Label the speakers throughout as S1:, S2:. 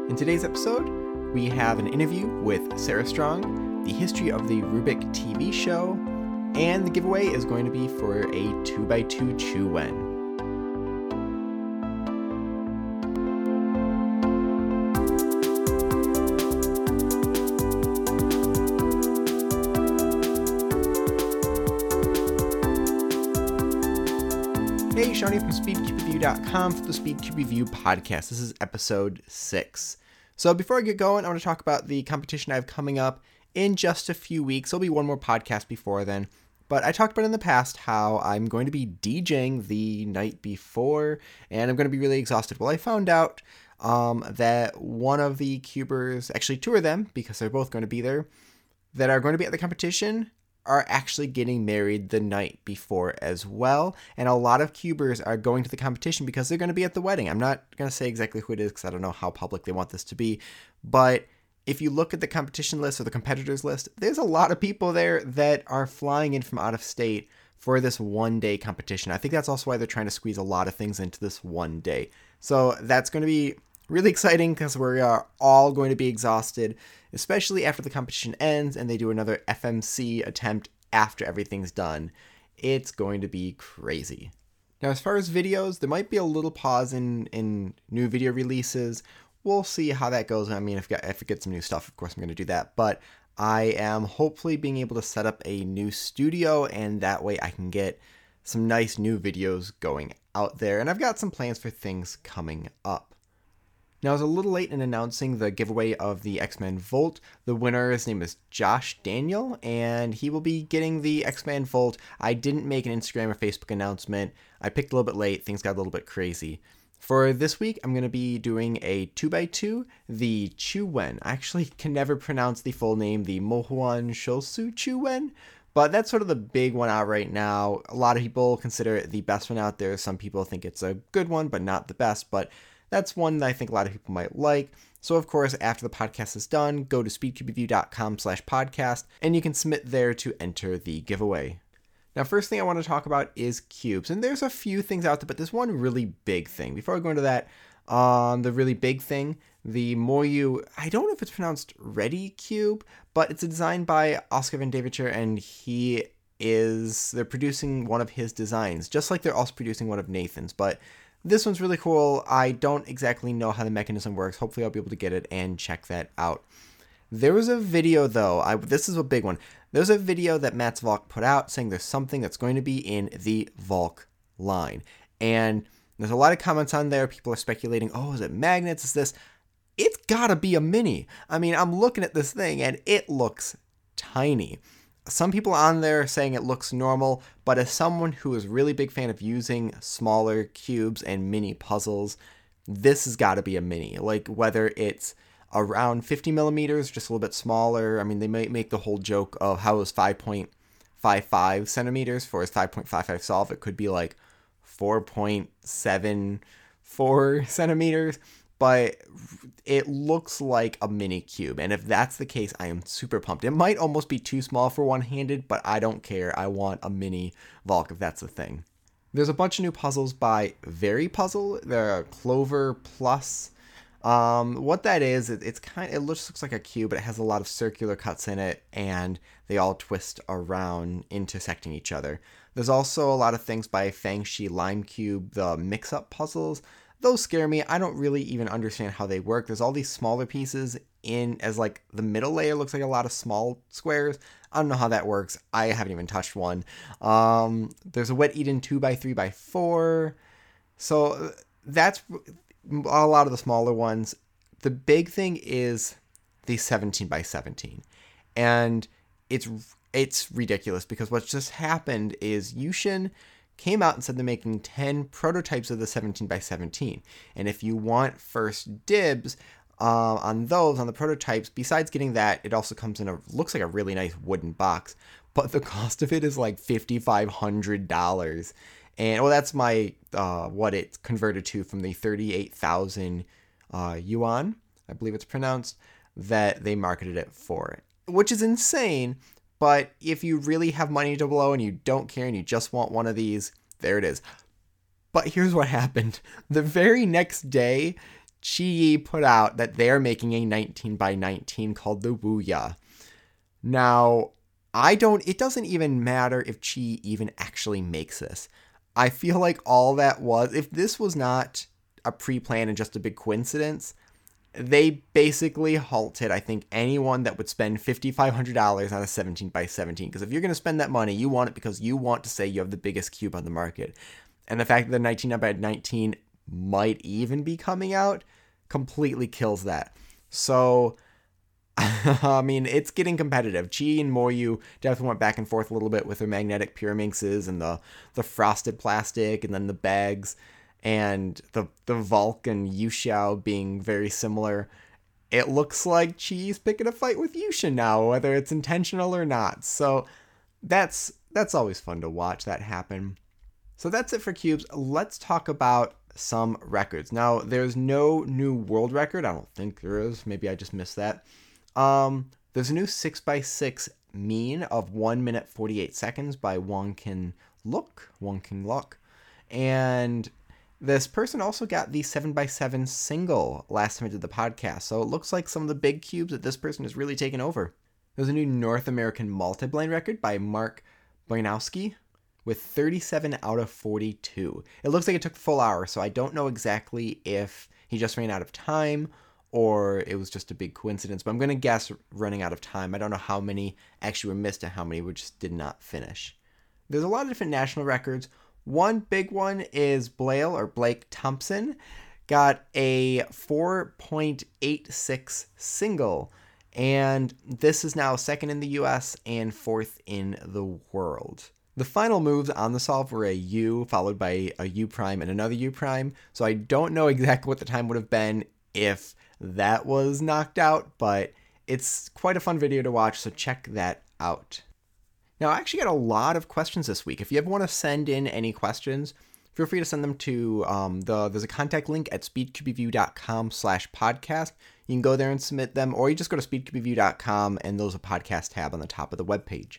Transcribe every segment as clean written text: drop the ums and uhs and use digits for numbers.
S1: In today's episode, we have an interview with Sarah Strong, the history of the Rubik TV show, and the giveaway is going to be for a 2x2 Chew-Wen. Hey, Shawnee from SpeedCubeReview.com for the SpeedCube Review podcast. This is episode 6. So before I get going, I want to talk about the competition I have coming up in just a few weeks. There'll be one more podcast before then. But I talked about in the past how I'm going to be DJing the night before, and I'm going to be really exhausted. Well, I found out that one of the cubers, actually two of them, because they're both going to be there, that are going to be at the competition are actually getting married the night before as well. And a lot of cubers are going to the competition because they're going to be at the wedding. I'm not going to say exactly who it is because I don't know how public they want this to be. But if you look at the competition list or the competitors list, there's a lot of people there that are flying in from out of state for this one-day competition. I think that's also why they're trying to squeeze a lot of things into this one day. So that's going to be really exciting because we are all going to be exhausted, especially after the competition ends and they do another FMC attempt after everything's done. It's going to be crazy. Now, as far as videos, there might be a little pause in new video releases. We'll see how that goes. I mean, if it gets some new stuff, of course, I'm going to do that. But I am hopefully being able to set up a new studio, and that way I can get some nice new videos going out there. And I've got some plans for things coming up. Now, I was a little late in announcing the giveaway of the X-Men Volt. The winner's name is Josh Daniel, and he will be getting the X-Men Volt. I didn't make an Instagram or Facebook announcement. I picked a little bit late. Things got a little bit crazy. For this week, I'm going to be doing a 2x2, the Chew-Wen. I actually can never pronounce the full name, the Mohuan Shosu Chew-Wen, but that's sort of the big one out right now. A lot of people consider it the best one out there. Some people think it's a good one, but not the best, but that's one that I think a lot of people might like. So, of course, after the podcast is done, go to speedcubereview.com/podcast, and you can submit there to enter the giveaway. Now, first thing I want to talk about is cubes. And there's a few things out there, but there's one really big thing. Before I go into that, the really big thing, the Moyu, I don't know if it's pronounced Ready Cube, but it's designed by Oscar Van Deventer, and they're producing one of his designs, just like they're also producing one of Nathan's, but this one's really cool. I don't exactly know how the mechanism works. Hopefully I'll be able to get it and check that out. There was a video, though. This is a big one. There's a video that Mats Volk put out saying there's something that's going to be in the Volk line. And there's a lot of comments on there. People are speculating, oh, is it magnets? Is this? It's gotta be a mini. I mean, I'm looking at this thing and it looks tiny. Some people on there are saying it looks normal, but as someone who is a really big fan of using smaller cubes and mini puzzles, this has got to be a mini. Like, whether it's around 50 millimeters, just a little bit smaller. I mean, they might make the whole joke of how it was 5.55 centimeters for his 5.55 solve. It could be like 4.74 centimeters. But it looks like a mini cube, and if that's the case, I am super pumped. It might almost be too small for one-handed, but I don't care. I want a mini Volk if that's the thing. There's a bunch of new puzzles by Very Puzzle. They're Clover Plus. What that is, it looks like a cube, but it has a lot of circular cuts in it, and they all twist around, intersecting each other. There's also a lot of things by Fangshi Lime Cube, the mix-up puzzles. Those scare me. I don't really even understand how they work. There's all these smaller pieces as like the middle layer looks like a lot of small squares. I don't know how that works. I haven't even touched one. There's a Wet Eden 2x3x4. So that's a lot of the smaller ones. The big thing is the 17x17. And it's ridiculous because what's just happened is Yushin came out and said they're making 10 prototypes of the 17x17. And if you want first dibs on the prototypes, besides getting that, it also comes in looks like a really nice wooden box. But the cost of it is like $5,500. And well, that's what it's converted to from the 38,000 yuan, I believe it's pronounced, that they marketed it for, which is insane. But if you really have money to blow and you don't care and you just want one of these, there it is. But here's what happened. The very next day, Chi put out that they're making a 19 by 19 called the Wuya. Now, it doesn't even matter if Chi even actually makes this. I feel like all that was, if this was not a pre-plan and just a big coincidence, they basically halted, I think, anyone that would spend $5,500 on a 17 by 17. Because if you're going to spend that money, you want it because you want to say you have the biggest cube on the market. And the fact that the 19 by 19 might even be coming out completely kills that. So, I mean, it's getting competitive. Chi and Moyu definitely went back and forth a little bit with their magnetic Pyraminxes and the frosted plastic and then the bags. And the Volk and Yuxiao being very similar. It looks like Chi's picking a fight with Yusha now, whether it's intentional or not. So that's always fun to watch that happen. So that's it for cubes. Let's talk about some records. Now, there's no new world record. I don't think there is. Maybe I just missed that. There's a new 6x6 mean of 1 minute 48 seconds by Wong Kin Luk. And this person also got the 7x7 single last time I did the podcast, so it looks like some of the big cubes that this person has really taken over. There's a new North American multi-blind record by Mark Bojanowski with 37 out of 42. It looks like it took the full hour, so I don't know exactly if he just ran out of time or it was just a big coincidence, but I'm going to guess running out of time. I don't know how many actually were missed and how many just did not finish. There's a lot of different national records. One big one is Blake Thompson, got a 4.86 single, and this is now second in the US and fourth in the world. The final moves on the solve were a U followed by a U prime and another U prime, so I don't know exactly what the time would have been if that was knocked out, but it's quite a fun video to watch, so check that out. Now, I actually got a lot of questions this week. If you ever want to send in any questions, feel free to send them to there's a contact link at speedcubeview.com/podcast. You can go there and submit them, or you just go to speedcubeview.com and there's a podcast tab on the top of the webpage.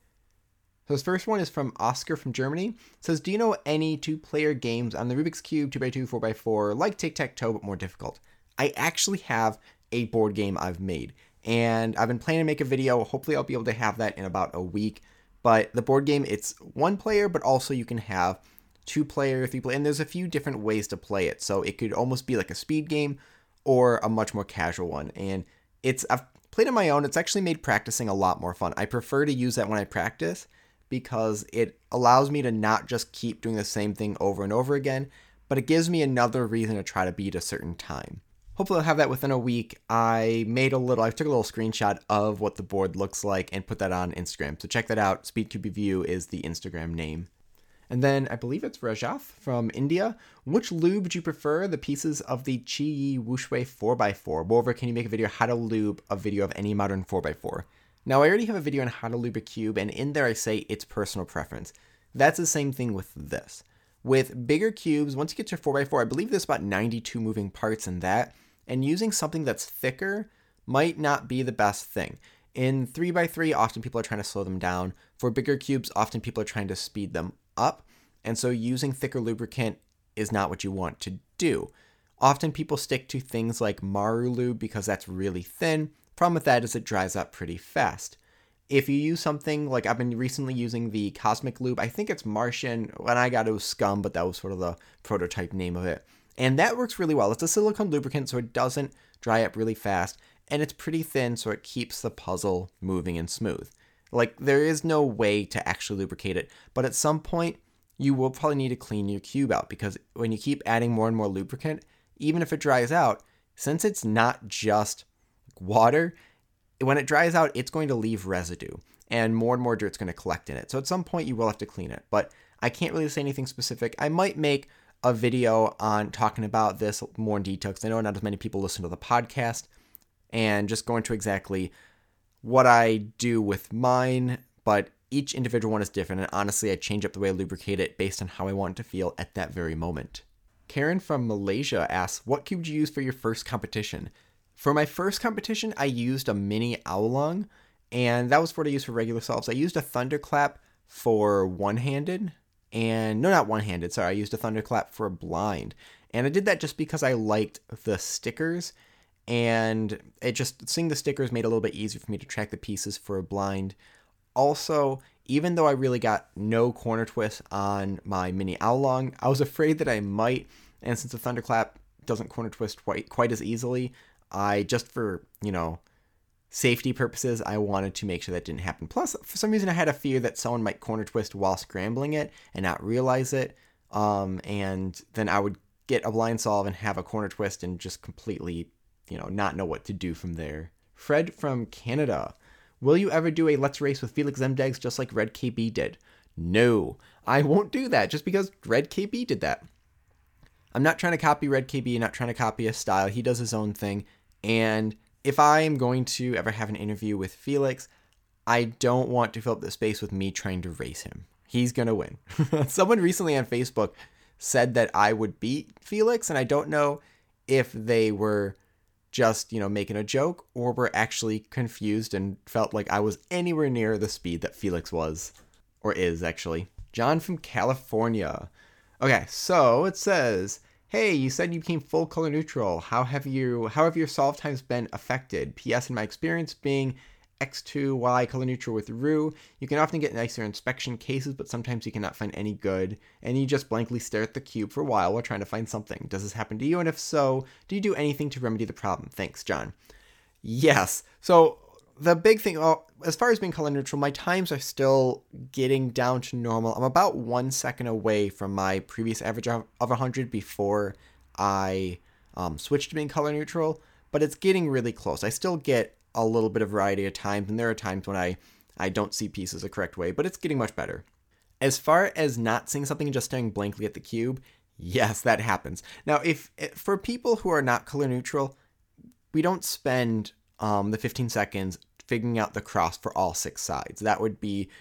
S1: So this first one is from Oscar from Germany. It says, do you know any two-player games on the Rubik's Cube, 2x2, 4x4, like tic-tac-toe, but more difficult? I actually have a board game I've made. And I've been planning to make a video. Hopefully I'll be able to have that in about a week. But the board game, it's one player, but also you can have 2-player, 3-player, and there's a few different ways to play it. So it could almost be like a speed game or a much more casual one. And I've played on my own. It's actually made practicing a lot more fun. I prefer to use that when I practice because it allows me to not just keep doing the same thing over and over again, but it gives me another reason to try to beat a certain time. Hopefully I'll have that within a week. I took a little screenshot of what the board looks like and put that on Instagram. So check that out. SpeedCubeReview is the Instagram name. And then I believe it's Rajaf from India. Which lube do you prefer? The pieces of the Chi Wuxue 4x4. Moreover, can you make a video how to lube a video of any modern 4x4? Now I already have a video on how to lube a cube, and in there I say it's personal preference. That's the same thing with this. With bigger cubes, once you get to 4x4, I believe there's about 92 moving parts in that. And using something that's thicker might not be the best thing. In 3x3, often people are trying to slow them down. For bigger cubes, often people are trying to speed them up. And so using thicker lubricant is not what you want to do. Often people stick to things like Maru Lube because that's really thin. Problem with that is it dries up pretty fast. If you use something like I've been recently using the Cosmic Lube, I think it's Martian. When I got it was Scum, but that was sort of the prototype name of it. And that works really well. It's a silicone lubricant, so it doesn't dry up really fast. And it's pretty thin, so it keeps the puzzle moving and smooth. Like, there is no way to actually lubricate it. But at some point, you will probably need to clean your cube out. Because when you keep adding more and more lubricant, even if it dries out, since it's not just water, when it dries out, it's going to leave residue. And more dirt's going to collect in it. So at some point, you will have to clean it. But I can't really say anything specific. I might make a video on talking about this more in detail because I know not as many people listen to the podcast and just go into exactly what I do with mine, but each individual one is different, and honestly I change up the way I lubricate it based on how I want it to feel at that very moment. Karen from Malaysia asks, what cube did you use for your first competition? For my first competition, I used a mini Oolong, and that was what I used for regular solves. I used a Thunderclap for one-handed, I used a Thunderclap for a blind. And I did that just because I liked the stickers, and seeing the stickers made it a little bit easier for me to track the pieces for a blind. Also, even though I really got no corner twist on my mini Oolong, I was afraid that I might, and since the Thunderclap doesn't corner twist quite as easily, I just for, safety purposes, I wanted to make sure that didn't happen. Plus, for some reason, I had a fear that someone might corner twist while scrambling it and not realize it, and then I would get a blind solve and have a corner twist and just completely, not know what to do from there. Fred from Canada. Will you ever do a Let's Race with Felix Zemdegs just like Red KB did? No, I won't do that just because Red KB did that. I'm not trying to copy Red KB, not trying to copy his style. He does his own thing. And if I am going to ever have an interview with Felix, I don't want to fill up the space with me trying to race him. He's going to win. Someone recently on Facebook said that I would beat Felix, and I don't know if they were just, making a joke or were actually confused and felt like I was anywhere near the speed that Felix was, or is actually. John from California. Okay, so it says, hey, you said you became full color neutral. How have your solve times been affected? P.S. In my experience being X2Y color neutral with Rue, you can often get nicer inspection cases, but sometimes you cannot find any good, and you just blankly stare at the cube for a while trying to find something. Does this happen to you? And if so, do you do anything to remedy the problem? Thanks, John. Yes. So the big thing, as far as being color neutral, my times are still getting down to normal. I'm about 1 second away from my previous average of 100 before I switched to being color neutral, but it's getting really close. I still get a little bit of variety at times, and there are times when I don't see pieces the correct way, but it's getting much better. As far as not seeing something and just staring blankly at the cube, yes, that happens. Now, if for people who are not color neutral, we don't spend the 15 seconds figuring out the cross for all 6 sides. That would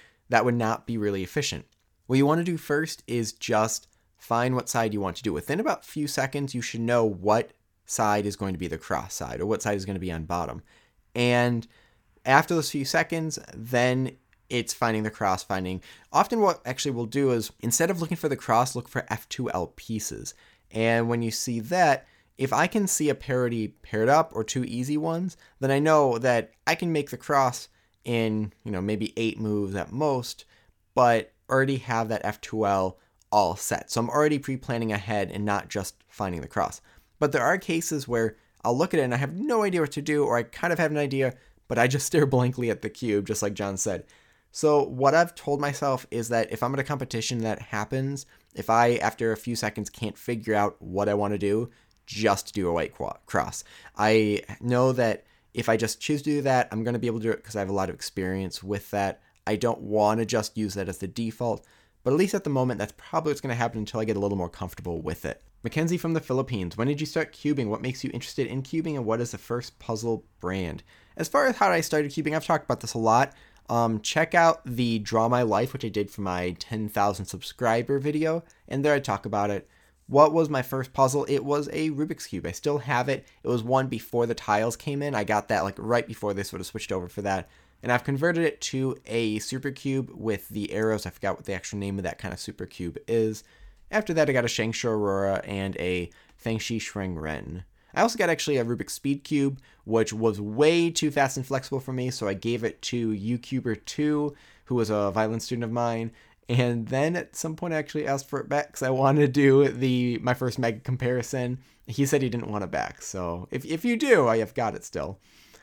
S1: not be really efficient. What you want to do first is just find what side you want to do. Within about a few seconds, you should know what side is going to be the cross side or what side is going to be on bottom. And after those few seconds, then it's finding the cross, often what actually we'll do is, instead of looking for the cross, look for F2L pieces. And when you see that, if I can see a parity paired up or 2 easy ones, then I know that I can make the cross in, maybe 8 moves at most, but already have that F2L all set. So I'm already pre-planning ahead and not just finding the cross. But there are cases where I'll look at it and I have no idea what to do, or I kind of have an idea, but I just stare blankly at the cube, just like John said. So what I've told myself is that if I'm at a competition that happens, if I, after a few seconds, can't figure out what I want to do, just do a white cross. I know that if I just choose to do that, I'm going to be able to do it because I have a lot of experience with that. I don't want to just use that as the default, but at least at the moment, that's probably what's going to happen until I get a little more comfortable with it. Mackenzie from the Philippines. When did you start cubing? What makes you interested in cubing, and what is the first puzzle brand? As far as how I started cubing, I've talked about this a lot. Check out the Draw My Life, which I did for my 10,000 subscriber video, and there I talk about it. What was my first puzzle? It was a Rubik's Cube. I still have it. It was one before the tiles came in. I got that right before they sort of switched over for that. And I've converted it to a Super Cube with the arrows. I forgot what the actual name of that kind of Super Cube is. After that, I got a Shangshu Aurora and a Fengshi Shreng Ren. I also got actually a Rubik's Speed Cube, which was way too fast and flexible for me, so I gave it to UCuber2, who was a violin student of mine, and then at some point I actually asked for it back because I wanted to do my first mega comparison. He said he didn't want it back, so if you do, I have got it still.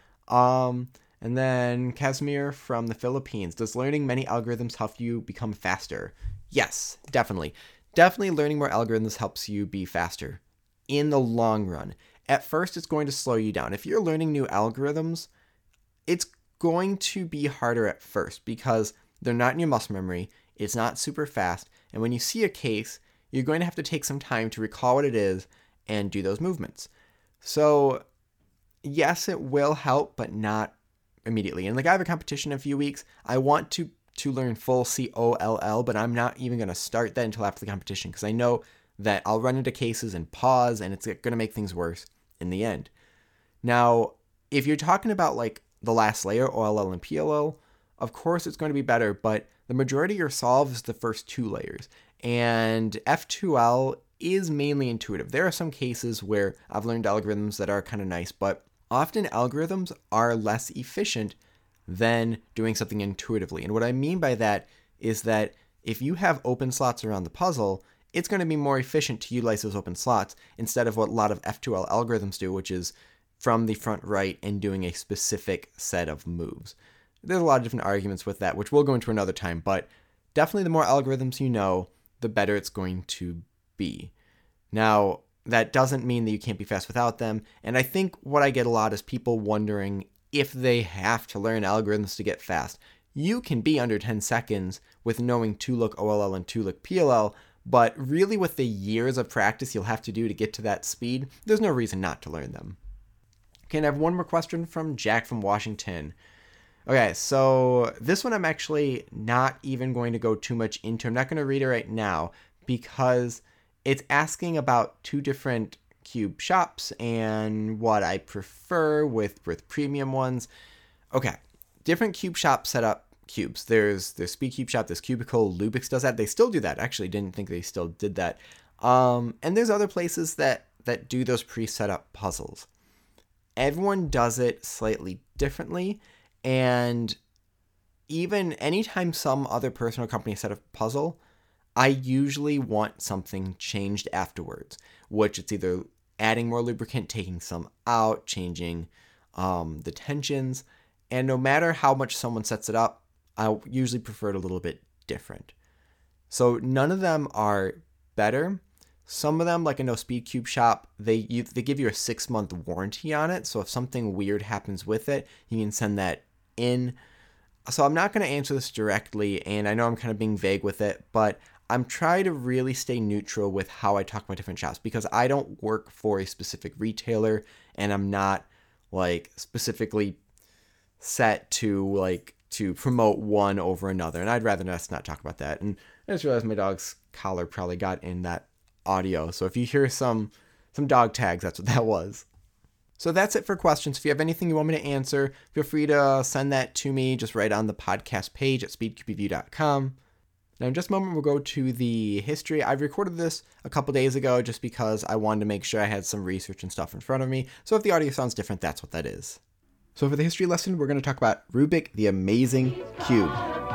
S1: And then Casimir from the Philippines. Does learning many algorithms help you become faster? Yes, definitely. Definitely learning more algorithms helps you be faster in the long run. At first, it's going to slow you down. If you're learning new algorithms, it's going to be harder at first because they're not in your muscle memory. It's not super fast. And when you see a case, you're going to have to take some time to recall what it is and do those movements. So yes, it will help, but not immediately. And like I have a competition in a few weeks. I want to learn full COLL, but I'm not even going to start that until after the competition because I know that I'll run into cases and pause, and it's going to make things worse in the end. Now, if you're talking about like the last layer, OLL and PLL, of course it's going to be better, but the majority of your solve is the first 2 layers. And F2L is mainly intuitive. There are some cases where I've learned algorithms that are kind of nice, but often algorithms are less efficient than doing something intuitively. And what I mean by that is that if you have open slots around the puzzle, it's going to be more efficient to utilize those open slots instead of what a lot of F2L algorithms do, which is from the front right and doing a specific set of moves. There's a lot of different arguments with that, which we'll go into another time, but definitely the more algorithms you know, the better it's going to be. Now, that doesn't mean that you can't be fast without them, and I think what I get a lot is people wondering if they have to learn algorithms to get fast. You can be under 10 seconds with knowing 2-look OLL and 2-look PLL, but really with the years of practice you'll have to do to get to that speed, there's no reason not to learn them. Okay, and I have one more question from Jack from Washington. Okay, so this one I'm actually not even going to go too much into. I'm not going to read it right now because it's asking about two different cube shops and what I prefer with premium ones. Okay, different cube shops set up cubes. There's SpeedCube Shop, there's Cubicle, Lubix does that. They still do that. Actually, didn't think they still did that. And there's other places that do those pre-set up puzzles. Everyone does it slightly differently, and even anytime some other person or company set up a puzzle, I usually want something changed afterwards, which it's either adding more lubricant, taking some out, changing the tensions, and no matter how much someone sets it up, I usually prefer it a little bit different. So none of them are better. Some of them, like I know SpeedCube Shop, they give you a 6-month warranty on it. So if something weird happens with it, you can send that in. So I'm not going to answer this directly, and I know I'm kind of being vague with it, but I'm trying to really stay neutral with how I talk about different shops because I don't work for a specific retailer, and I'm not like specifically set to promote one over another, and I'd rather us not talk about that. And I just realized my dog's collar probably got in that audio, so if you hear some dog tags, that's what that was. So that's it for questions. If you have anything you want me to answer, feel free to send that to me just right on the podcast page at speedcubeview.com. Now in just a moment we'll go to the history. I've recorded this a couple days ago just because I wanted to make sure I had some research and stuff in front of me, so if the audio sounds different, that's what that is. So for the history lesson, we're going to talk about Rubik the Amazing Cube.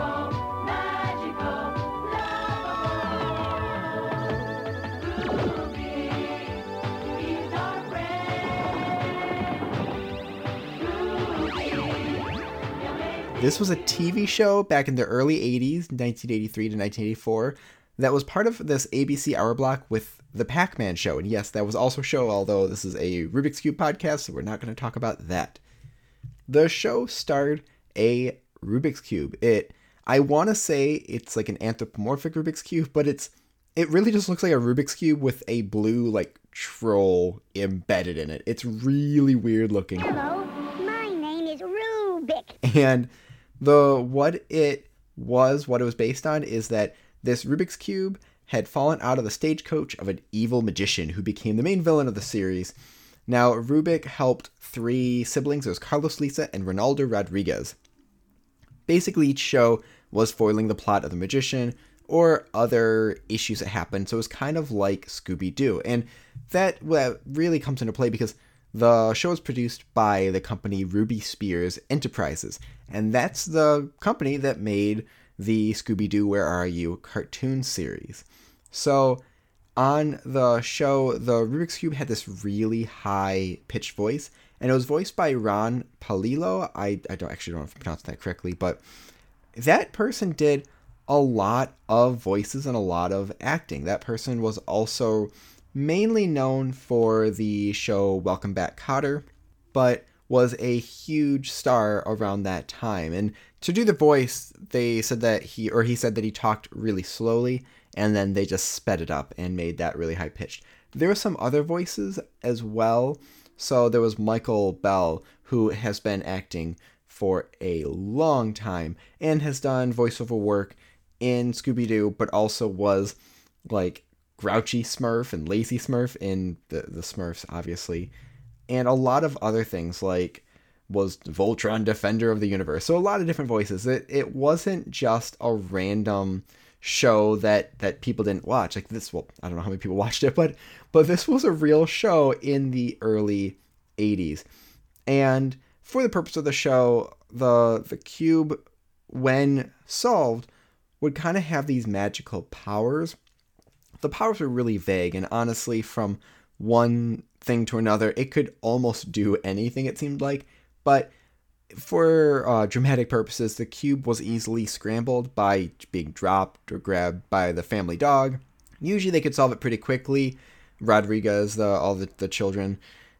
S1: This was a TV show back in the early 80s, 1983 to 1984, that was part of this ABC hour block with the Pac-Man show. And yes, that was also a show, although this is a Rubik's Cube podcast, so we're not going to talk about that. The show starred a Rubik's Cube. I want to say it's like an anthropomorphic Rubik's Cube, but it really just looks like a Rubik's Cube with a blue like troll embedded in it. It's really weird looking.
S2: Hello, my name is Rubik.
S1: And what it was based on is that this Rubik's Cube had fallen out of the stagecoach of an evil magician who became the main villain of the series. Now, Rubik helped 3 siblings. It was Carlos, Lisa, and Ronaldo Rodriguez. Basically, each show was foiling the plot of the magician or other issues that happened. So it was kind of like Scooby-Doo. And that really comes into play because the show is produced by the company Ruby Spears Enterprises. And that's the company that made the Scooby-Doo Where Are You cartoon series. So on the show, the Rubik's Cube had this really high-pitched voice, and it was voiced by Ron Palillo. I don't actually know if I pronounced that correctly, but that person did a lot of voices and a lot of acting. That person was also mainly known for the show Welcome Back, Kotter, but was a huge star around that time. And to do the voice, they said that he said that he talked really slowly, and then they just sped it up and made that really high-pitched. There were some other voices as well. So there was Michael Bell, who has been acting for a long time and has done voiceover work in Scooby-Doo, but also was like Grouchy Smurf and Lazy Smurf in the Smurfs, obviously. And a lot of other things, like was Voltron Defender of the Universe. So a lot of different voices. It wasn't just a random show that people didn't watch. Like this, well, I don't know how many people watched it, but this was a real show in the early 80s. And for the purpose of the show, the cube, when solved, would kind of have these magical powers. The powers were really vague, and honestly, from one thing to another, it could almost do anything, it seemed like. But for dramatic purposes, the cube was easily scrambled by being dropped or grabbed by the family dog. Usually they could solve it pretty quickly. Rodriguez, all the children.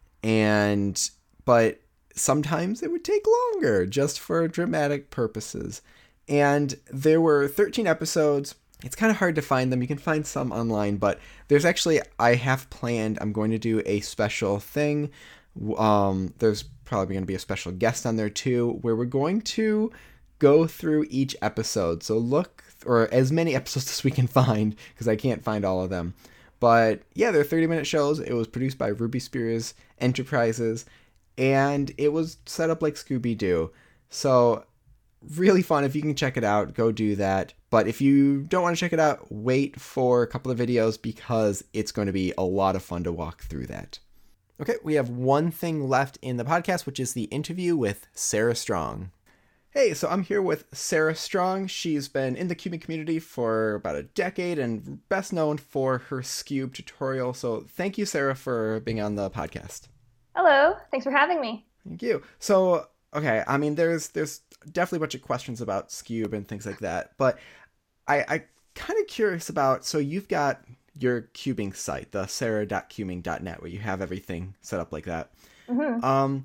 S1: But sometimes it would take longer just for dramatic purposes. And there were 13 episodes. It's kind of hard to find them. You can find some online, but there's actually, I'm going to do a special thing. There's probably going to be a special guest on there too, where we're going to go through each episode. So or as many episodes as we can find, because I can't find all of them. But yeah, they're 30-minute shows. It was produced by Ruby Spears Enterprises, and it was set up like Scooby-Doo. So really fun. If you can check it out, go do that. But if you don't want to check it out, wait for a couple of videos, because it's going to be a lot of fun to walk through that. Okay, we have one thing left in the podcast, which is the interview with Sarah Strong. Hey, so I'm here with Sarah Strong. She's been in the cubing community for about a decade and best known for her Scube tutorial. So thank you, Sarah, for being on the podcast.
S3: Hello, thanks for having me.
S1: Thank you. So, okay, I mean, there's definitely a bunch of questions about Scube and things like that, but I kind of curious about, so you've got your cubing site, the sarah.cubing.net, where you have everything set up like that. Mm-hmm.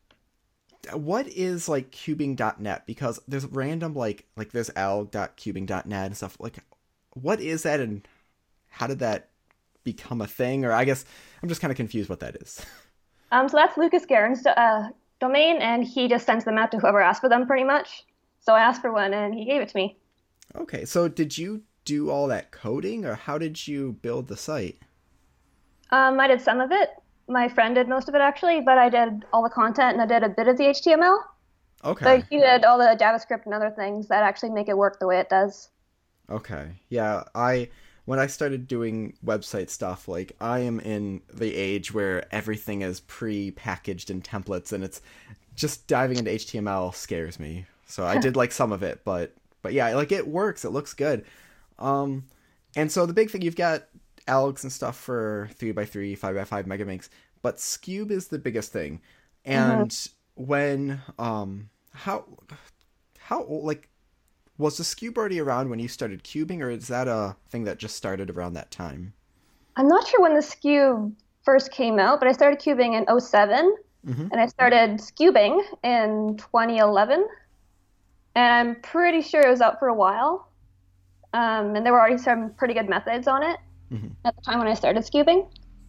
S1: What is like cubing.net? Because there's random like there's l.cubing.net and stuff. Like, what is that, and how did that become a thing? Or I guess I'm just kind of confused what that is.
S3: So that's Lucas Guerin's domain, and he just sends them out to whoever asks for them, pretty much. So I asked for one, and he gave it to me.
S1: Okay, so did you do all that coding, or how did you build the site?
S3: I did some of it. My friend did most of it, actually, but I did all the content, and I did a bit of the HTML.
S1: Okay.
S3: But he did all the JavaScript and other things that actually make it work the way it does.
S1: Okay. Yeah, when I started doing website stuff, like, I am in the age where everything is pre-packaged in templates, and it's just diving into HTML scares me. So I did like some of it, but yeah, like, it works. It looks good. And so the big thing, you've got algs and stuff for 3x3, 5x5 megaminx, but Scube is the biggest thing. And when, how like, was the Scube already around when you started cubing, or is that a thing that just started around that time?
S3: I'm not sure when the Scube first came out, but I started cubing in 2007, and I started Scubing in 2011, and I'm pretty sure it was out for a while. And there were already some pretty good methods on it at the time when I started Scubing.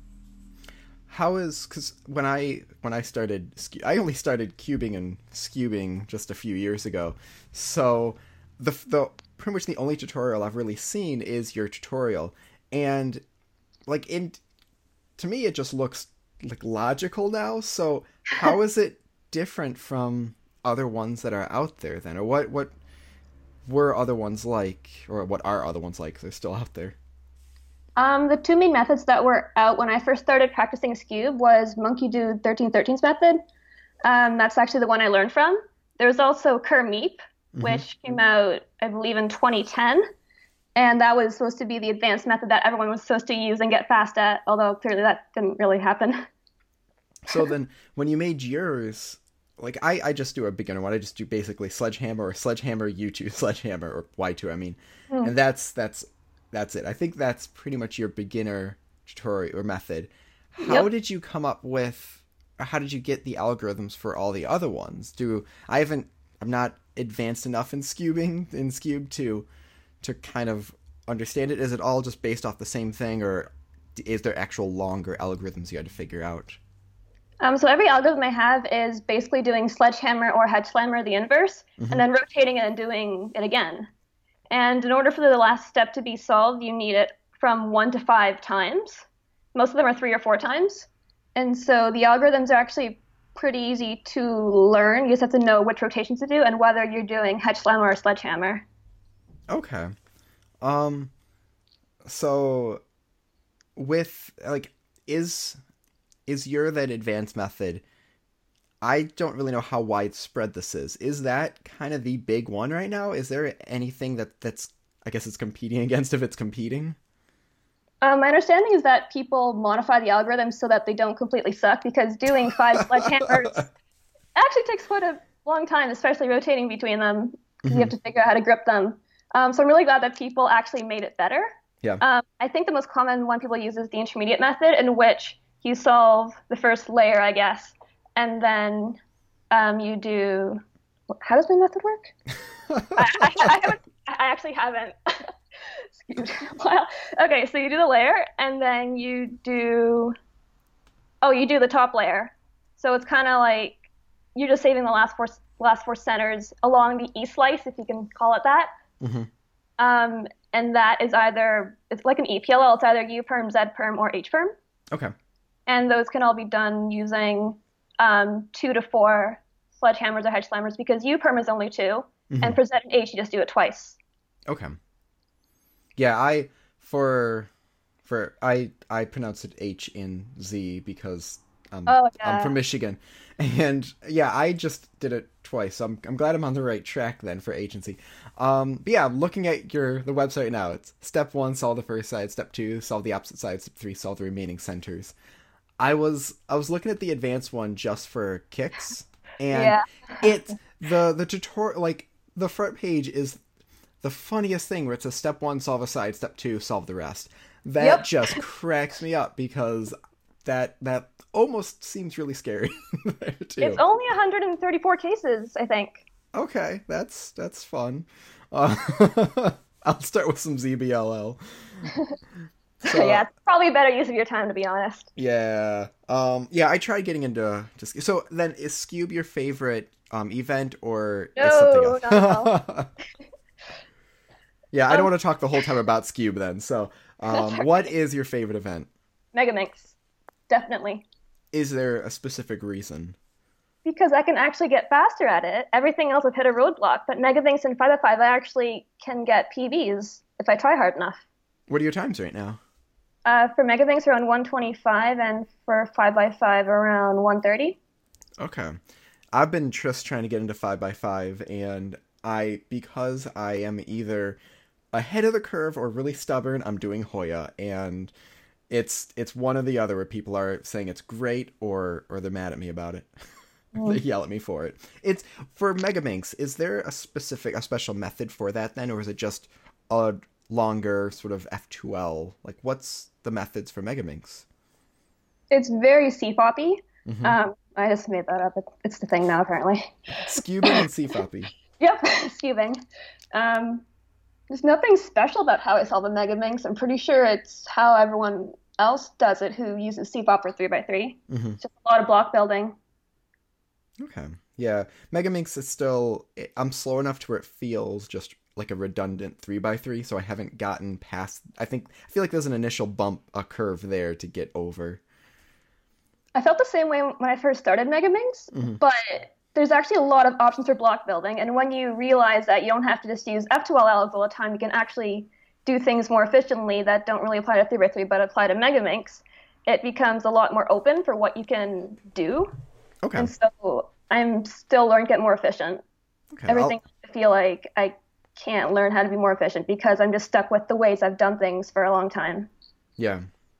S1: Because when I started, I only started cubing and Scubing just a few years ago, so the pretty much the only tutorial I've really seen is your tutorial, and like, to me it just looks like logical now. So how is it different from other ones that are out there then, or what were other ones like, or what are other ones like? They're still out there.
S3: The two main methods that were out when I first started practicing Scube was Monkey Dude 1313's method. That's actually the one I learned from. There's also Kermeep, which came out, I believe, in 2010. And that was supposed to be the advanced method that everyone was supposed to use and get fast at, although clearly that didn't really happen.
S1: So then when you made yours, like, I just do a beginner one. I just do basically Sledgehammer or Sledgehammer U2 Sledgehammer, or Y2, I mean. And that's it. I think that's pretty much your beginner tutorial or method. How did you come up with, or how did you get the algorithms for all the other ones? I'm not advanced enough in Scube to kind of understand it. Is it all just based off the same thing, or is there actual longer algorithms you had to figure out?
S3: So every algorithm I have is basically doing Sledgehammer or Hedge Slammer the inverse, and then rotating it and doing it again. And in order for the last step to be solved, you need it from 1 to 5 times. Most of them are 3 or 4 times. And so the algorithms are actually pretty easy to learn. You just have to know which rotations to do and whether you're doing Hedge Slammer or Sledgehammer.
S1: Okay. Um, so with like, is your that advanced method? I don't really know how widespread this is. Is that kind of the big one right now? Is there anything that's I guess it's competing against if it's competing?
S3: My understanding is that people modify the algorithm so that they don't completely suck because doing 5 sledgehammers actually takes quite a long time, especially rotating between them because you have to figure out how to grip them. So I'm really glad that people actually made it better.
S1: Yeah.
S3: I think the most common one people use is the intermediate method, in which you solve the first layer, I guess, and then you do. How does my method work? I actually haven't. Excuse me. Okay, so you do the layer, and then you do. Oh, you do the top layer. So it's kind of like you're just saving the last four centers along the E slice, if you can call it that.
S1: Mm-hmm.
S3: And that is it's like an EPLL. It's either U perm, Z perm, or H perm.
S1: Okay.
S3: And those can all be done using 2 to 4 sledgehammers or hedge slammers because U perm is only 2, and for Z and H you just do it twice.
S1: Okay. Yeah, I pronounce it H in Z because I'm from Michigan, and yeah, I just did it twice. So I'm glad I'm on the right track then for H and Z. But yeah, looking at the website now, it's step 1, solve the first side. Step 2, solve the opposite side. Step 3, solve the remaining centers. I was looking at the advanced one just for kicks, and the tutorial, like the front page is the funniest thing where it's a step 1, solve a side. Step 2, solve the rest. That just cracks me up because that almost seems really scary. Too.
S3: It's only 134 cases, I think.
S1: Okay, that's fun. I'll start with some ZBLL. So,
S3: yeah, it's probably a better use of your time, to be honest.
S1: Yeah. I tried getting into just. So then, is Skewb your favorite event or is something else?
S3: No.
S1: Yeah, I don't want to talk the whole time about Skewb then. So, what is your favorite event?
S3: Megaminx, definitely.
S1: Is there a specific reason?
S3: Because I can actually get faster at it. Everything else I've hit a roadblock, but Megaminx and 5x5 I actually can get PBs if I try hard enough.
S1: What are your times right now?
S3: For Megaminx around 125 and for 5x5 around 130.
S1: Okay. I've been just trying to get into 5x5 and because I am either ahead of the curve or really stubborn, I'm doing Hoya, and it's one or the other where people are saying it's great or they're mad at me about it. They yell at me for it. It's for Megaminx, is there a special method for that then, or is it just a longer sort of F2L? Like, what's the methods for Megaminx?
S3: It's very CFOP-y. I just made that up. It's the thing now, apparently.
S1: Skewbing and CFOP-y.
S3: Yep, skewbing. There's nothing special about how I solve a Megaminx. I'm pretty sure it's how everyone else does it who uses CFOP or 3x3. It's just a lot of block building.
S1: Okay. Yeah. Megaminx is still... I'm slow enough to where it feels just like a redundant 3x3, so I haven't gotten past... I feel like there's an initial bump, a curve there to get over.
S3: I felt the same way when I first started Megaminx, but there's actually a lot of options for block building, and when you realize that you don't have to just use F2LLs all the time, you can actually do things more efficiently that don't really apply to 3x3 but apply to Megaminx, it becomes a lot more open for what you can do.
S1: Okay.
S3: And so I'm still learning to get more efficient.
S1: Okay.
S3: Everything I feel like I can't learn how to be more efficient because I'm just stuck with the ways I've done things for a long time.
S1: Yeah.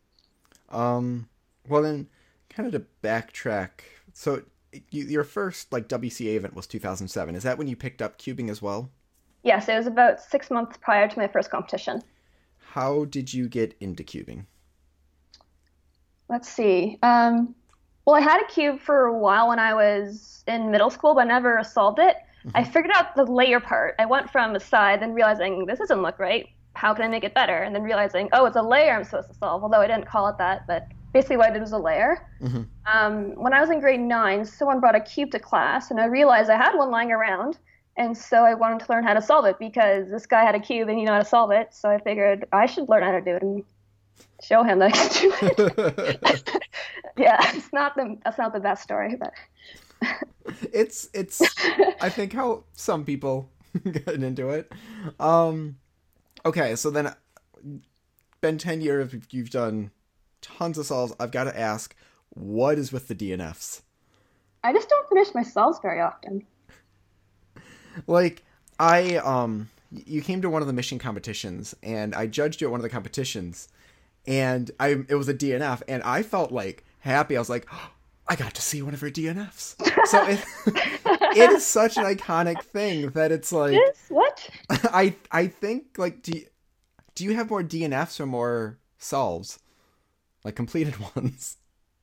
S1: Well then, kind of to backtrack, so your first like WCA event was 2007. Is that when you picked up cubing as well?
S3: Yes, it was about 6 months prior to my first competition.
S1: How did you get into cubing?
S3: Let's see. Well, I had a cube for a while when I was in middle school, but never solved it. I figured out the layer part. I went from a side, then realizing this doesn't look right. How can I make it better? And then realizing, oh, it's a layer I'm supposed to solve, although I didn't call it that. But basically what I did was a layer. When I was in grade 9, someone brought a cube to class, and I realized I had one lying around. And so I wanted to learn how to solve it because this guy had a cube and he knew how to solve it. So I figured I should learn how to do it and show him that I can do it. Yeah, that's not the best story, but
S1: it's I think how some people get into it. Okay, so then, been 10 years, you've done tons of solves. I've got to ask, what is with the DNFs?
S3: I just don't finish my solves very often.
S1: Like, you came to one of the mission competitions, and I judged you at one of the competitions, and it was a DNF, and I felt like happy. I was like, oh, I got to see one of her DNFs. So it is such an iconic thing that it's like,
S3: Yes? What?
S1: I think, like, do you have more DNFs or more solves? Like, completed ones?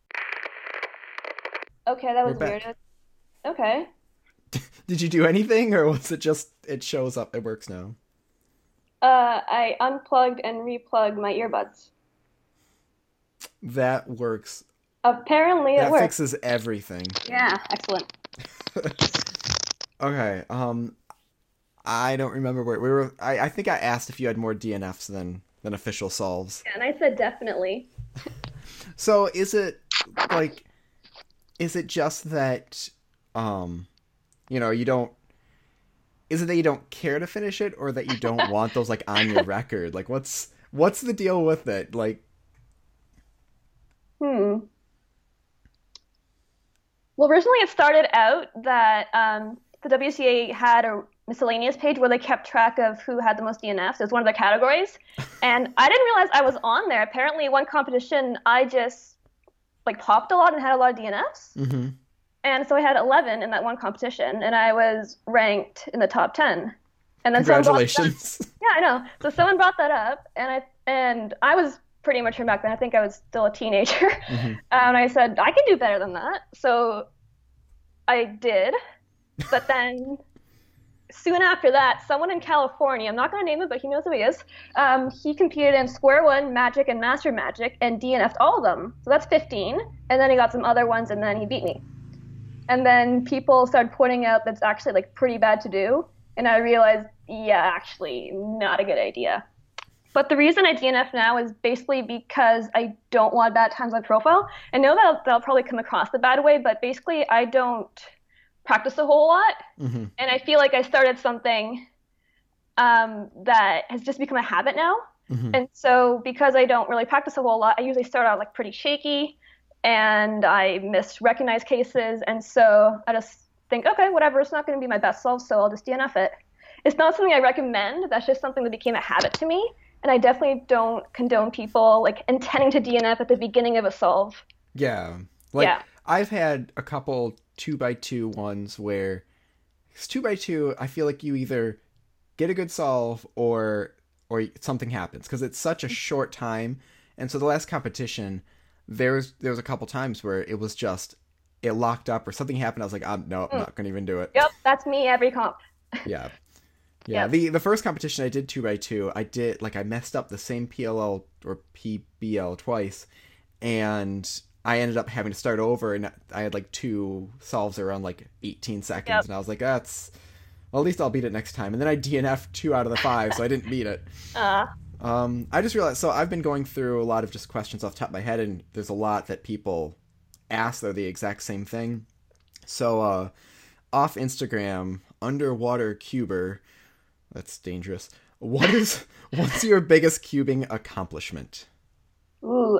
S3: Okay, that was
S1: We're back.
S3: weird. Okay.
S1: Did you do anything, or was it just, it shows up, it works now?
S3: I unplugged and replugged my earbuds.
S1: That works.
S3: Apparently it
S1: That
S3: worked.
S1: fixes everything.
S3: Yeah, excellent.
S1: Okay, I don't remember where we were. I think I asked if you had more DNFs than official solves.
S3: Yeah, and I said definitely.
S1: So like, is it just that, you don't, is it that you don't care to finish it, or that you don't want those, like, on your record? Like, what's the deal with it? Like,
S3: Hmm. Well, originally it started out that the WCA had a miscellaneous page where they kept track of who had the most DNFs. It was one of their categories. And I didn't realize I was on there. Apparently, one competition, I just like popped a lot and had a lot of DNFs.
S1: mm-hmm.
S3: And so I had 11 in that one competition, and I was ranked in the top 10. And then
S1: Congratulations.
S3: yeah, I know. So someone brought that up, and I was pretty mature back then. I think I was still a teenager.
S1: Mm-hmm.
S3: And I said, I can do better than that. So I did. But then soon after that, someone in California, I'm not going to name him, but he knows who he is, he competed in Square One, Magic, and Master Magic, and DNF'd all of them. So that's 15. And then he got some other ones, and then he beat me. And then people started pointing out that's actually like pretty bad to do. And I realized, yeah, actually, not a good idea. But the reason I DNF now is basically because I don't want bad times on my profile. I know that'll probably come across the bad way, but basically I don't practice a whole lot.
S1: Mm-hmm.
S3: And I feel like I started something that has just become a habit now.
S1: Mm-hmm.
S3: And so because I don't really practice a whole lot, I usually start out like pretty shaky, and I miss recognized cases. And so I just think, okay, whatever, it's not going to be my best self, so I'll just DNF it. It's not something I recommend. That's just something that became a habit to me. And I definitely don't condone people like intending to DNF at the beginning of a solve.
S1: Yeah. Like,
S3: Yeah.
S1: I've had a couple 2x2 ones where, 2x2, I feel like you either get a good solve or something happens, because it's such a short time. And so the last competition, there was a couple times where it was just, it locked up or something happened. I was like, no, I'm not going to even do it.
S3: Yep, that's me every comp.
S1: Yeah. Yeah.
S3: Yep.
S1: The first competition I did 2x2, I messed up the same PLL or PBL twice, and I ended up having to start over, and I had like two solves around like 18 seconds,
S3: Yep.
S1: and I was like, well, at least I'll beat it next time. And then I DNF'd 2 out of the 5, so I didn't beat it. I just realized, so I've been going through a lot of just questions off the top of my head, and there's a lot that people ask that are the exact same thing. So, off Instagram, Underwater Cuber, that's dangerous. What's your biggest cubing accomplishment?
S3: Ooh,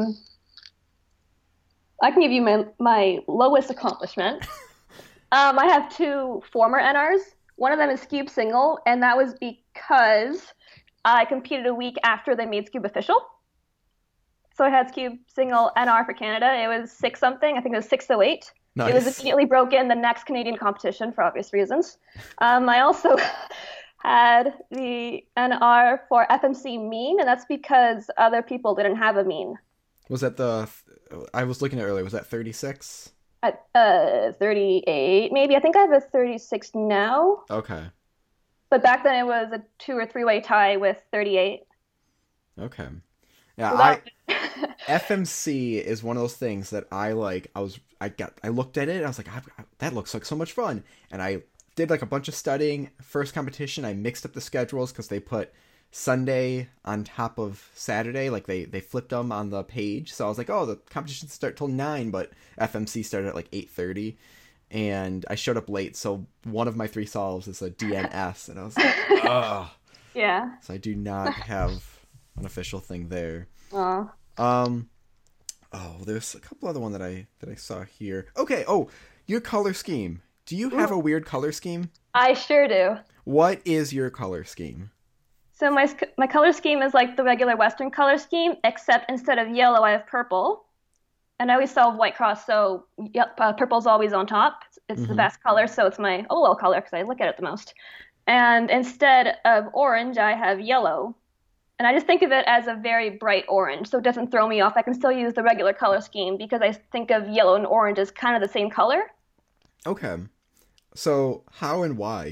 S3: I can give you my lowest accomplishment. I have 2 former NRs. One of them is Scube Single, and that was because I competed a week after they made Scube official. So I had Scube Single NR for Canada. It was 6 something. I think it was 608.
S1: Nice.
S3: It was immediately broken the next Canadian competition for obvious reasons. I also had the NR for FMC mean, and that's because other people didn't have a mean.
S1: Was that I was looking at earlier, was that 36?
S3: At 38, maybe. I think I have a 36 now.
S1: Okay.
S3: But back then it was a 2 or 3-way tie with 38.
S1: Okay. Yeah,
S3: So
S1: FMC is one of those things that I like. I looked at it and I was like, that looks like so much fun. And I did like a bunch of studying. First competition, I mixed up the schedules because they put Sunday on top of Saturday. Like they flipped them on the page. So I was like, oh, the competitions start till 9, but FMC started at like 8:30. And I showed up late. So one of my 3 solves is a DNS. And I was like, ugh.
S3: Yeah.
S1: So I do not have an official thing there.
S3: Aw.
S1: Oh, there's a couple other one that I saw here. Okay. Oh, your color scheme. Do you have a weird color scheme?
S3: I sure do.
S1: What is your color scheme?
S3: So my color scheme is like the regular Western color scheme, except instead of yellow, I have purple. And I always sell White Cross, so yep, purple's always on top. It's the best color, so it's my OL color because I look at it the most. And instead of orange, I have yellow. And I just think of it as a very bright orange, so it doesn't throw me off. I can still use the regular color scheme because I think of yellow and orange as kind of the same color.
S1: Okay. So how and why?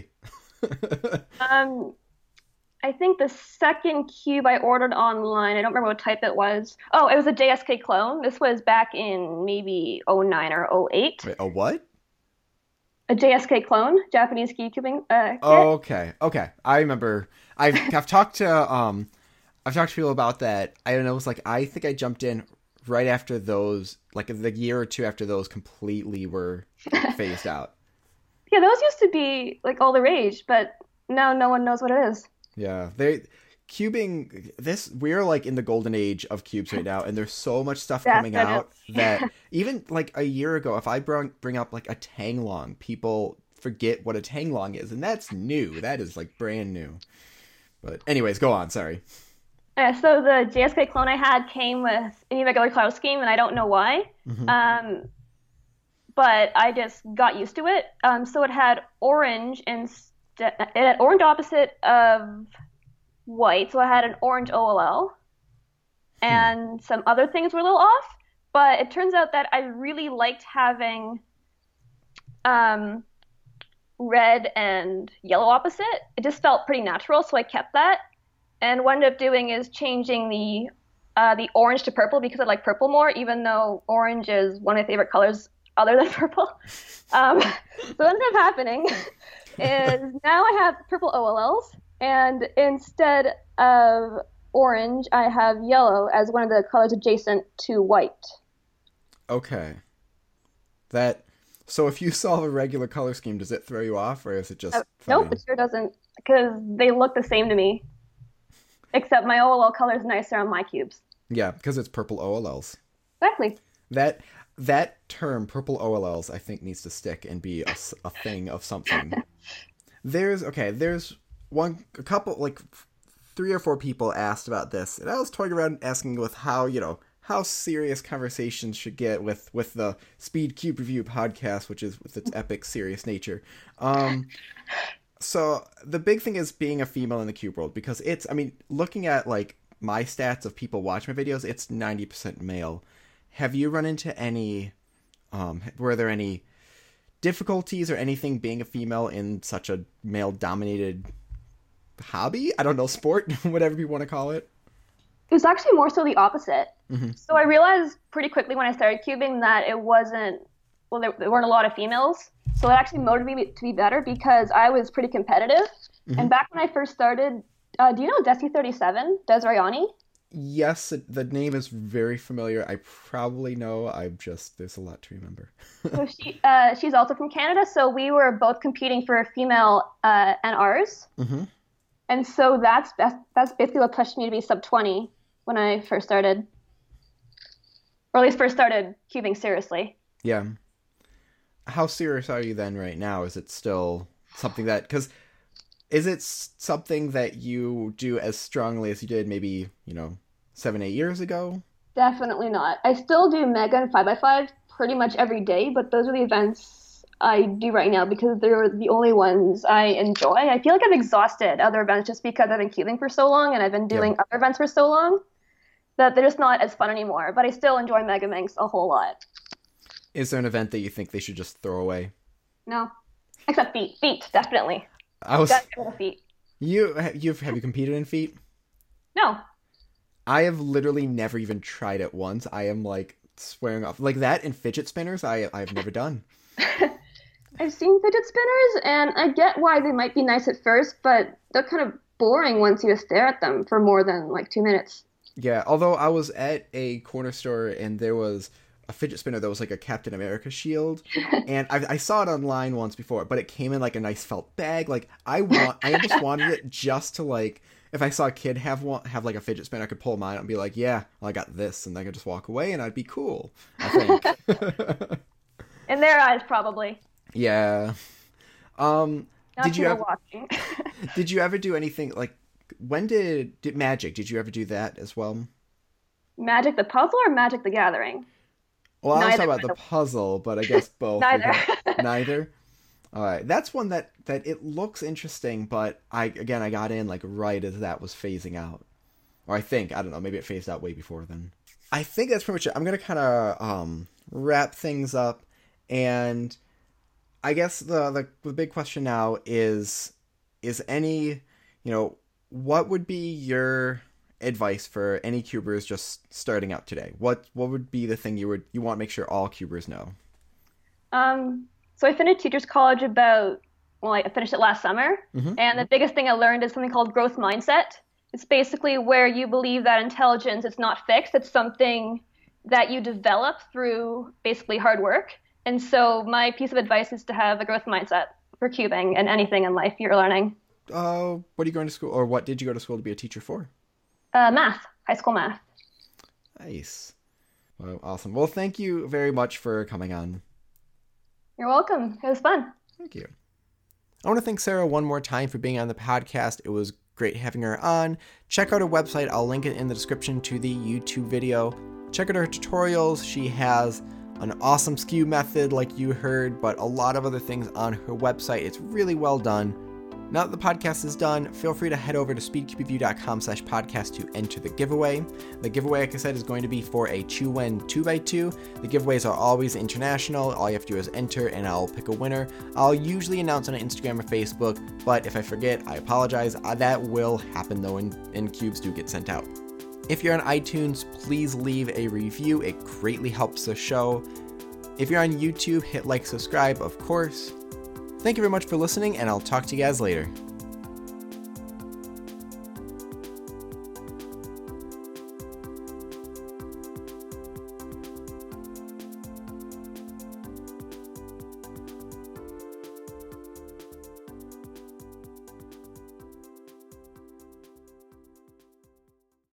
S3: I think the second cube I ordered online, I don't remember what type it was. Oh, it was a JSK clone. This was back in maybe '09 or '08.
S1: Wait, a what?
S3: A JSK clone, Japanese key cubing kit.
S1: Oh, okay. I remember. I've talked to people about that. I don't know. It was like I think I jumped in right after those, like the year or two after those completely were phased out.
S3: Yeah, those used to be like all the rage, but now no one knows what it is.
S1: Yeah, cubing. We're like in the golden age of cubes right now, and there's so much stuff coming out that even like a year ago, if I bring up like a Tanglong, people forget what a Tanglong is, and that's new. That is like brand new. But anyways, go on. Sorry.
S3: Yeah, so the JSK clone I had came with any regular color scheme, and I don't know why. But I just got used to it. So it had orange it had orange opposite of white, so I had an orange OLL, and some other things were a little off. But it turns out that I really liked having red and yellow opposite. It just felt pretty natural, so I kept that. And what I ended up doing is changing the orange to purple because I like purple more, even though orange is one of my favorite colors other than purple. So what ended up happening is now I have purple OLLs, and instead of orange, I have yellow as one of the colors adjacent to white.
S1: Okay. So if you solve a regular color scheme, does it throw you off, or is it just fine?
S3: Nope, it sure doesn't, because they look the same to me. Except my OLL color is nicer on my cubes.
S1: Yeah, because it's purple OLLs.
S3: Exactly.
S1: That term, purple OLLs, I think needs to stick and be a thing of something. There's a couple, like 3 or 4 people asked about this, and I was toying around asking with how serious conversations should get with the Speed Cube Review podcast, which is with its epic serious nature. So the big thing is being a female in the cube world, because looking at like my stats of people watching my videos, it's 90% male. Have you run into any, were there any difficulties or anything being a female in such a male-dominated hobby? I don't know, sport, whatever you want to call it.
S3: It was actually more so the opposite.
S1: Mm-hmm.
S3: So I realized pretty quickly when I started cubing that it wasn't, well, there weren't a lot of females. So it actually motivated me to be better because I was pretty competitive.
S1: Mm-hmm.
S3: And back when I first started, do you know Desi 37, Des Rayani?
S1: Yes, the name is very familiar. I probably know. There's a lot to remember.
S3: So she's also from Canada. So we were both competing for female NRs.
S1: Mm-hmm.
S3: And so that's basically what pushed me to be sub 20 when I first started. Or at least first started cubing seriously.
S1: Yeah. How serious are you then right now? Is it still something is it something that you do as strongly as you did maybe, 7-8 years ago?
S3: Definitely not. I still do Mega and 5x5 pretty much every day, but those are the events I do right now because they're the only ones I enjoy. I feel like I've exhausted other events just because I've been cubing for so long and I've been doing other events for so long that they're just not as fun anymore, but I still enjoy Mega Minx a whole lot.
S1: Is there an event that you think they should just throw away?
S3: No. Except feet. Feet, definitely. Feet.
S1: Have you competed in feet?
S3: No.
S1: I have literally never even tried it once. I am like swearing off. Like that and fidget spinners, I've never done.
S3: I've seen fidget spinners, and I get why they might be nice at first, but they're kind of boring once you stare at them for more than like 2 minutes.
S1: Yeah, although I was at a corner store and there was a fidget spinner that was like a Captain America shield, and I saw it online once before, but it came in like a nice felt bag. Like I almost wanted it just to like, if I saw a kid have like a fidget spinner, I could pull mine out and be like, yeah, well, I got this, and I could just walk away and I'd be cool, I think.
S3: In their eyes, probably.
S1: Yeah.
S3: Not
S1: Did you ever
S3: watching.
S1: did you ever do anything like, when did Magic, did you ever do that as well?
S3: Magic the Puzzle or Magic the Gathering?
S1: Well, I was
S3: Neither.
S1: talking about the puzzle, but I guess both.
S3: Neither.
S1: Neither? All right. That's one that it looks interesting, but I got in like right as that was phasing out. Or I don't know, maybe it phased out way before then. I think that's pretty much it. I'm going to kind of wrap things up, and I guess the big question now is any, what would be your advice for any cubers just starting out today? What would be the thing you want to make sure all cubers know?
S3: So I finished Teachers College I finished it last summer, and the biggest thing I learned is something called growth mindset. It's basically where you believe that intelligence is not fixed. It's something that you develop through basically hard work. And so my piece of advice is to have a growth mindset for cubing and anything in life you're learning.
S1: What are you going to school, or what did you go to school to be a teacher for?
S3: Math, high school math.
S1: Nice. Well, awesome. Well, thank you very much for coming on.
S3: You're welcome. It was fun.
S1: Thank you. I want to thank Sarah one more time for being on the podcast. It was great having her on. Check out her website. I'll link it in the description to the YouTube video. Check out her tutorials. She has an awesome skew method like you heard, but a lot of other things on her website. It's really well done. Now that the podcast is done, feel free to head over to speedcubeview.com/podcast to enter the giveaway. The giveaway, like I said, is going to be for a Chewen 2x2. The giveaways are always international. All you have to do is enter and I'll pick a winner. I'll usually announce on Instagram or Facebook, but if I forget, I apologize. That will happen though, and cubes do get sent out. If you're on iTunes, please leave a review. It greatly helps the show. If you're on YouTube, hit like, subscribe, of course. Thank you very much for listening, and I'll talk to you guys later.